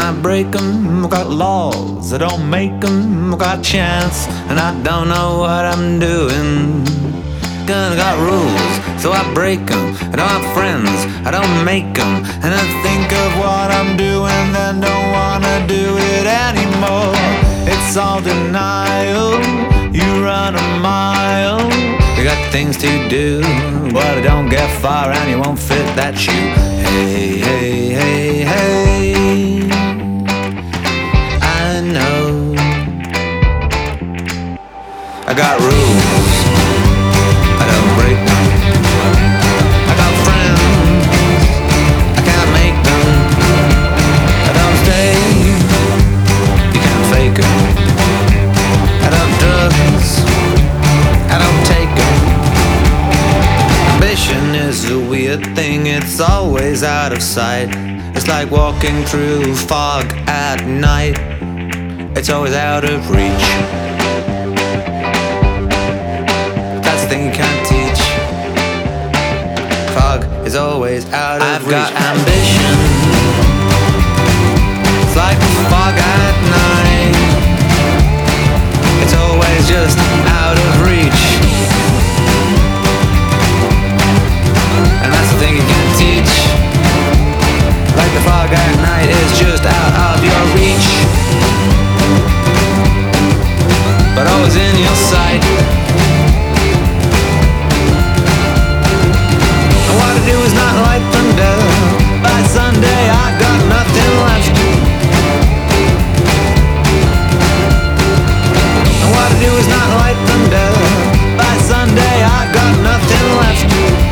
I break them. I got laws, I don't make them. I got chance, and I don't know what I'm doing. I got rules, so I break them. I don't have friends, I don't make them. And I think of what I'm doing, then don't wanna do it anymore. It's all denial, you run a mile. You got things to do, but I don't get far and you won't fit that shoe. Hey, hey, hey, hey, I know I got rules, I don't break them. I got friends, I can't make them. I don't stay, you can't fake them. I don't drugs, I don't take them. Ambition is a weird thing, it's always out of sight. It's like walking through fog at night. It's always out of reach. That's the thing you can't teach. Fog is always out of reach. I've got ambition, it's like fog at night. It's always just out of reach. And that's the thing you can't teach. Like the fog at night is just out of your reach, but always in your sight. And what I do is not like thunder. By Sunday I got nothing left. And what I do is not like thunder. By Sunday I got nothing left.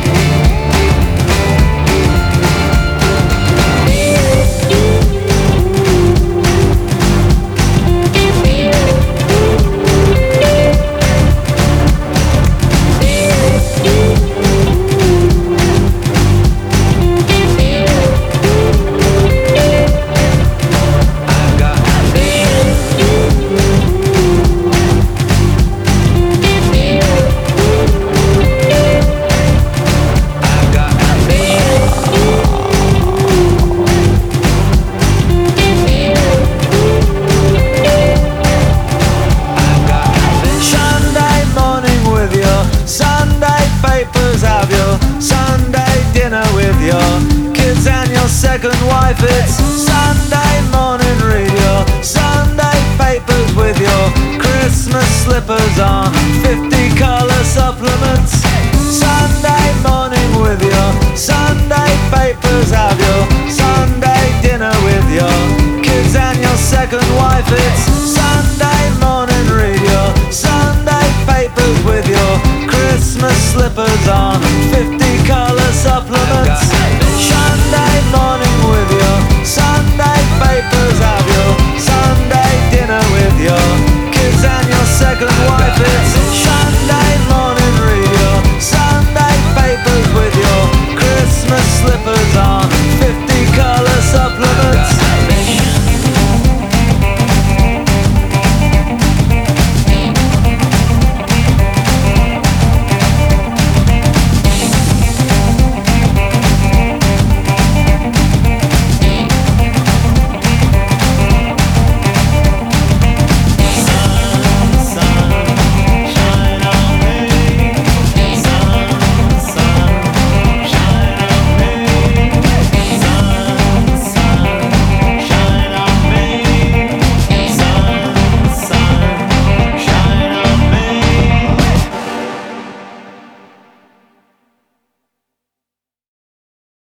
Second wife, it's Sunday morning radio, Sunday papers with your Christmas slippers on.